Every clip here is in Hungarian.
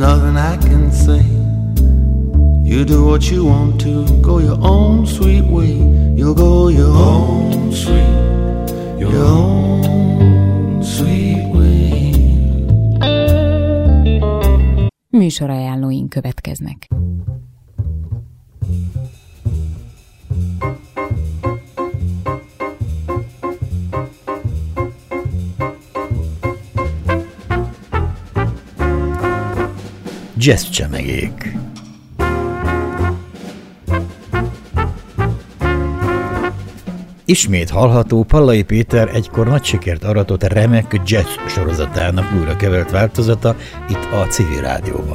nothing I can say. You do what you want to, go your own sweet way. You'll go your own sweet way. Műsorajánlóink következnek. Jazz csemegék. Ismét hallható Pallai Péter egykor nagy sikert aratott remek jazz sorozatának újra kevert változata itt a Civil Rádióban.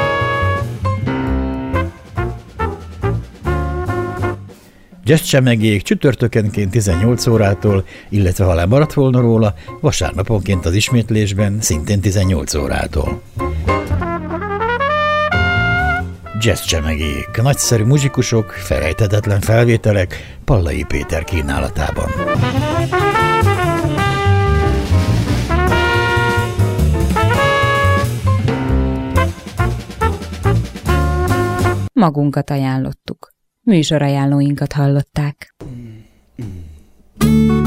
Jazz csemegék csütörtökenként 18 órától, illetve ha lemaradt volna róla, vasárnaponként az ismétlésben szintén 18 órától. Jazz csemegék, nagyszerű muzsikusok, felejthetetlen felvételek Pallai Péter kínálatában. Magunkat ajánlottuk. Műsorajánlóinkat hallották.